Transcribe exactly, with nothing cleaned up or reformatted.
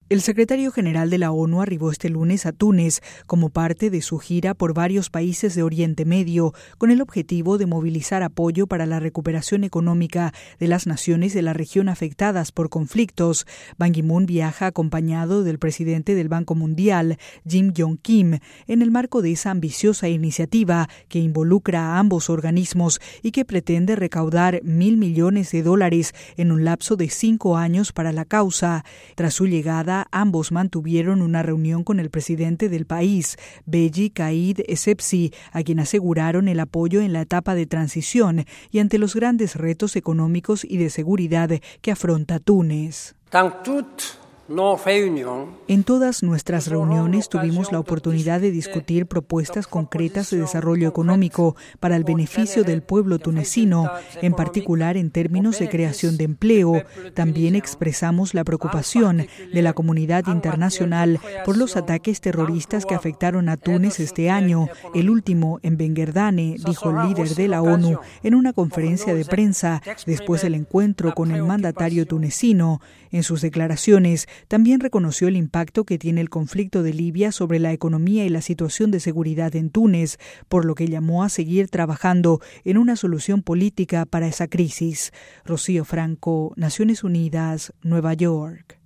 El secretario general de la ONU arribó este lunes a Túnez como parte de su gira por varios países de Oriente Medio, con el objetivo de movilizar apoyo para la recuperación económica de las naciones de la región afectadas por conflictos. Ban Ki-moon viaja acompañado del presidente del Banco Mundial, Jim Yong Kim, en el marco de esa ambiciosa iniciativa que involucra a ambos organismos y que pretende recaudar mil millones de dólares en un lapso de cinco años para la causa. Tras su llegada, ambos mantuvieron una reunión con el presidente del país, Beji Caid Essebsi, a quien aseguraron el apoyo en la etapa de transición y ante los grandes retos económicos y de seguridad que afronta Túnez. En todas nuestras reuniones tuvimos la oportunidad de discutir propuestas concretas de desarrollo económico para el beneficio del pueblo tunecino, en particular en términos de creación de empleo. También expresamos la preocupación de la comunidad internacional por los ataques terroristas que afectaron a Túnez este año, el último en Ben Guerdane, dijo el líder de la ONU en una conferencia de prensa después del encuentro con el mandatario tunecino. En sus declaraciones, también reconoció el impacto que tiene el conflicto de Libia sobre la economía y la situación de seguridad en Túnez, por lo que llamó a seguir trabajando en una solución política para esa crisis. Rocío Franco, Naciones Unidas, Nueva York.